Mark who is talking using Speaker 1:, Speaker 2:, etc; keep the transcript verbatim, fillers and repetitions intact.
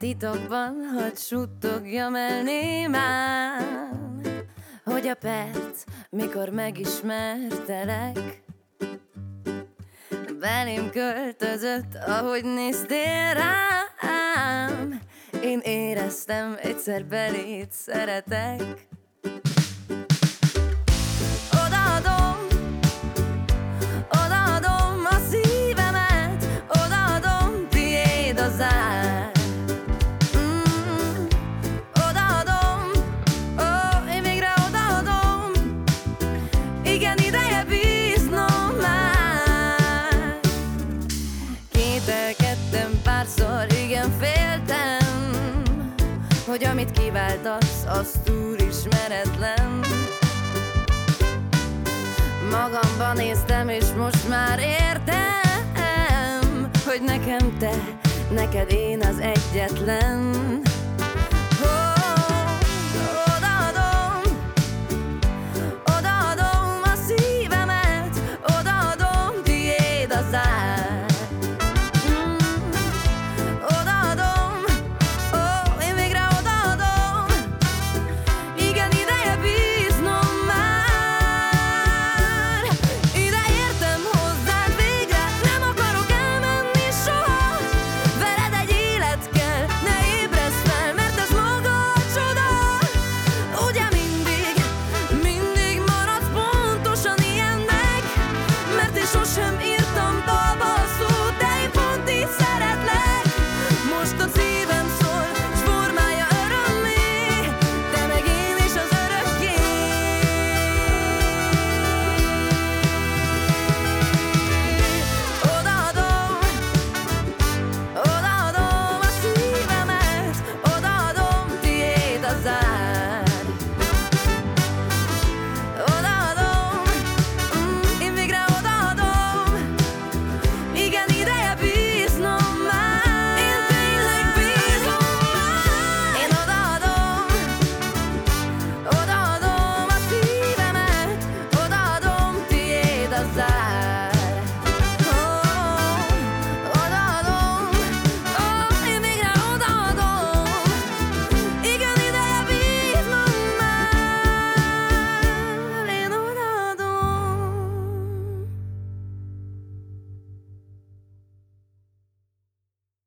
Speaker 1: Titokban hadd suttogjam el némán, hogy a perc, mikor megismertelek, belém költözött, ahogy néztél rám. Én éreztem, egyszer beléd szeretek. Odaadom, odaadom a szívemet, odaadom, tiéd az ár. Mm, odaadom, ó, én végre odaadom. Igen, ideje bíznom már. Kételkedtem párszor, igen, féltem, hogy amit kiváltasz, az túl ismeretlen. Magamban néztem, és most már értem, hogy nekem te, neked én az egyetlen.